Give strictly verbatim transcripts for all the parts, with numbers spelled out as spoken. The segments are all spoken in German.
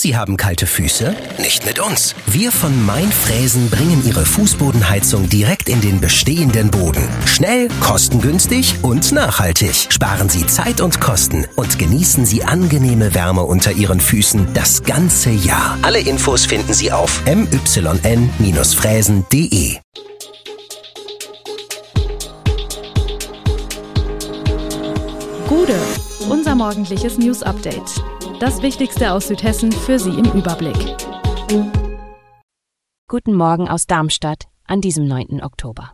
Sie haben kalte Füße? Nicht mit uns. Wir von Mainfräsen bringen Ihre Fußbodenheizung direkt in den bestehenden Boden. Schnell, kostengünstig und nachhaltig. Sparen Sie Zeit und Kosten und genießen Sie angenehme Wärme unter Ihren Füßen das ganze Jahr. Alle Infos finden Sie auf m y n fräsen punkt d e. Gude, unser morgendliches News-Update. Das Wichtigste aus Südhessen für Sie im Überblick. Guten Morgen aus Darmstadt an diesem neunten Oktober.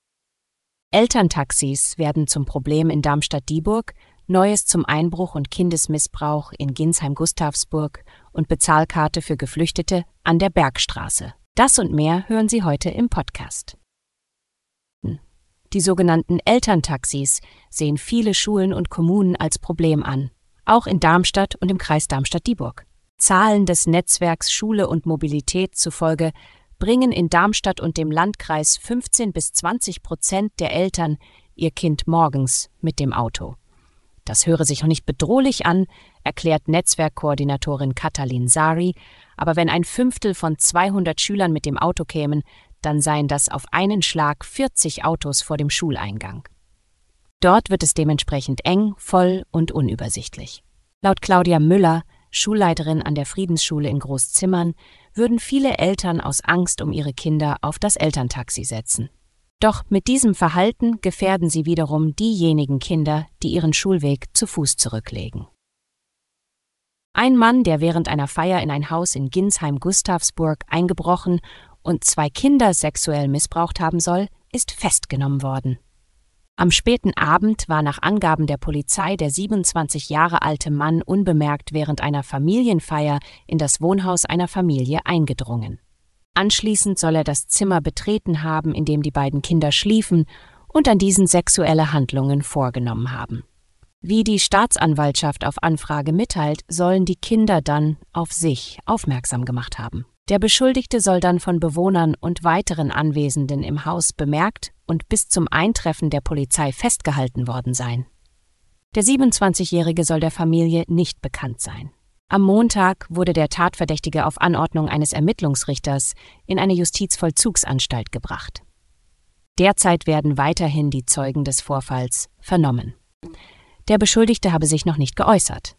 Elterntaxis werden zum Problem in Darmstadt-Dieburg, Neues zum Einbruch und Kindesmissbrauch in Ginsheim-Gustavsburg und Bezahlkarte für Geflüchtete an der Bergstraße. Das und mehr hören Sie heute im Podcast. Die sogenannten Elterntaxis sehen viele Schulen und Kommunen als Problem an, auch in Darmstadt und im Kreis Darmstadt-Dieburg. Zahlen des Netzwerks Schule und Mobilität zufolge bringen in Darmstadt und dem Landkreis fünfzehn bis zwanzig Prozent der Eltern ihr Kind morgens mit dem Auto. Das höre sich noch nicht bedrohlich an, erklärt Netzwerkkoordinatorin Katalin Sari, aber wenn ein Fünftel von zweihundert Schülern mit dem Auto kämen, dann seien das auf einen Schlag vierzig Autos vor dem Schuleingang. Dort wird es dementsprechend eng, voll und unübersichtlich. Laut Claudia Müller, Schulleiterin an der Friedensschule in Großzimmern, würden viele Eltern aus Angst um ihre Kinder auf das Elterntaxi setzen. Doch mit diesem Verhalten gefährden sie wiederum diejenigen Kinder, die ihren Schulweg zu Fuß zurücklegen. Ein Mann, der während einer Feier in ein Haus in Ginsheim-Gustavsburg eingebrochen und zwei Kinder sexuell missbraucht haben soll, ist festgenommen worden. Am späten Abend war nach Angaben der Polizei der siebenundzwanzig Jahre alte Mann unbemerkt während einer Familienfeier in das Wohnhaus einer Familie eingedrungen. Anschließend soll er das Zimmer betreten haben, in dem die beiden Kinder schliefen, und an diesen sexuelle Handlungen vorgenommen haben. Wie die Staatsanwaltschaft auf Anfrage mitteilt, sollen die Kinder dann auf sich aufmerksam gemacht haben. Der Beschuldigte soll dann von Bewohnern und weiteren Anwesenden im Haus bemerkt und bis zum Eintreffen der Polizei festgehalten worden sein. Der siebenundzwanzigjährige soll der Familie nicht bekannt sein. Am Montag wurde der Tatverdächtige auf Anordnung eines Ermittlungsrichters in eine Justizvollzugsanstalt gebracht. Derzeit werden weiterhin die Zeugen des Vorfalls vernommen. Der Beschuldigte habe sich noch nicht geäußert.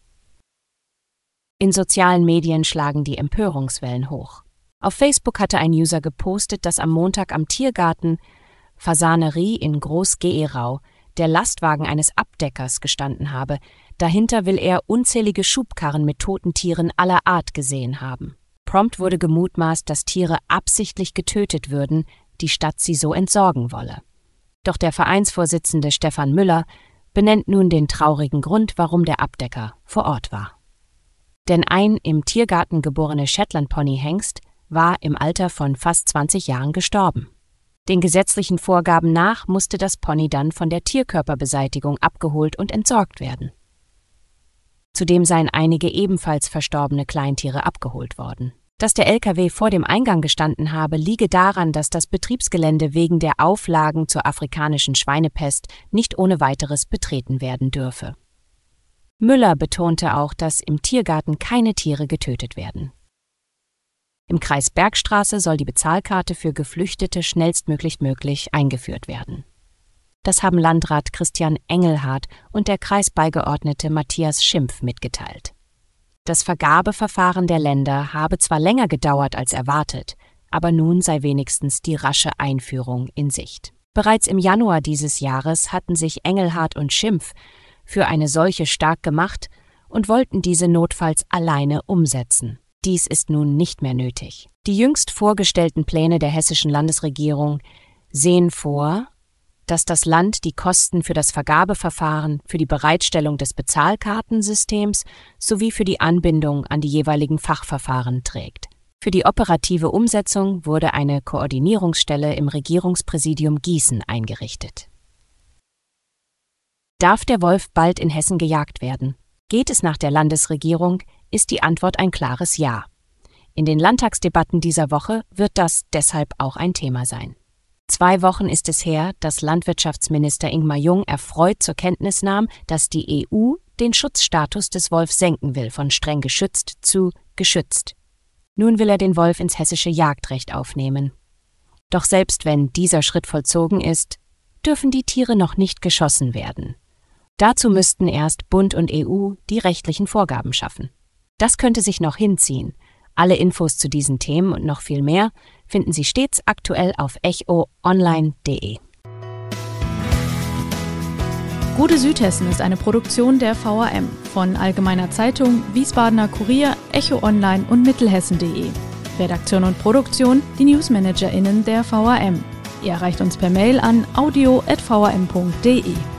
In sozialen Medien schlagen die Empörungswellen hoch. Auf Facebook hatte ein User gepostet, dass am Montag am Tiergarten Fasanerie in Groß-Geerau der Lastwagen eines Abdeckers gestanden habe. Dahinter will er unzählige Schubkarren mit toten Tieren aller Art gesehen haben. Prompt wurde gemutmaßt, dass Tiere absichtlich getötet würden, die Stadt sie so entsorgen wolle. Doch der Vereinsvorsitzende Stefan Müller benennt nun den traurigen Grund, warum der Abdecker vor Ort war. Denn ein im Tiergarten geborene Shetland-Pony-Hengst war im Alter von fast zwanzig Jahren gestorben. Den gesetzlichen Vorgaben nach musste das Pony dann von der Tierkörperbeseitigung abgeholt und entsorgt werden. Zudem seien einige ebenfalls verstorbene Kleintiere abgeholt worden. Dass der L K W vor dem Eingang gestanden habe, liege daran, dass das Betriebsgelände wegen der Auflagen zur afrikanischen Schweinepest nicht ohne weiteres betreten werden dürfe. Müller betonte auch, dass im Tiergarten keine Tiere getötet werden. Im Kreis Bergstraße soll die Bezahlkarte für Geflüchtete schnellstmöglich möglich eingeführt werden. Das haben Landrat Christian Engelhardt und der Kreisbeigeordnete Matthias Schimpf mitgeteilt. Das Vergabeverfahren der Länder habe zwar länger gedauert als erwartet, aber nun sei wenigstens die rasche Einführung in Sicht. Bereits im Januar dieses Jahres hatten sich Engelhardt und Schimpf für eine solche stark gemacht und wollten diese notfalls alleine umsetzen. Dies ist nun nicht mehr nötig. Die jüngst vorgestellten Pläne der hessischen Landesregierung sehen vor, dass das Land die Kosten für das Vergabeverfahren, für die Bereitstellung des Bezahlkartensystems sowie für die Anbindung an die jeweiligen Fachverfahren trägt. Für die operative Umsetzung wurde eine Koordinierungsstelle im Regierungspräsidium Gießen eingerichtet. Darf der Wolf bald in Hessen gejagt werden? Geht es nach der Landesregierung, ist die Antwort ein klares Ja. In den Landtagsdebatten dieser Woche wird das deshalb auch ein Thema sein. Zwei Wochen ist es her, dass Landwirtschaftsminister Ingmar Jung erfreut zur Kenntnis nahm, dass die E U den Schutzstatus des Wolfs senken will von streng geschützt zu geschützt. Nun will er den Wolf ins hessische Jagdrecht aufnehmen. Doch selbst wenn dieser Schritt vollzogen ist, dürfen die Tiere noch nicht geschossen werden. Dazu müssten erst Bund und E U die rechtlichen Vorgaben schaffen. Das könnte sich noch hinziehen. Alle Infos zu diesen Themen und noch viel mehr finden Sie stets aktuell auf echo online punkt de. Gute Südhessen ist eine Produktion der V A M von Allgemeiner Zeitung, Wiesbadener Kurier, Echo Online und Mittelhessen punkt de. Redaktion und Produktion, die NewsmanagerInnen der V A M. Ihr erreicht uns per Mail an audio at v a m punkt de.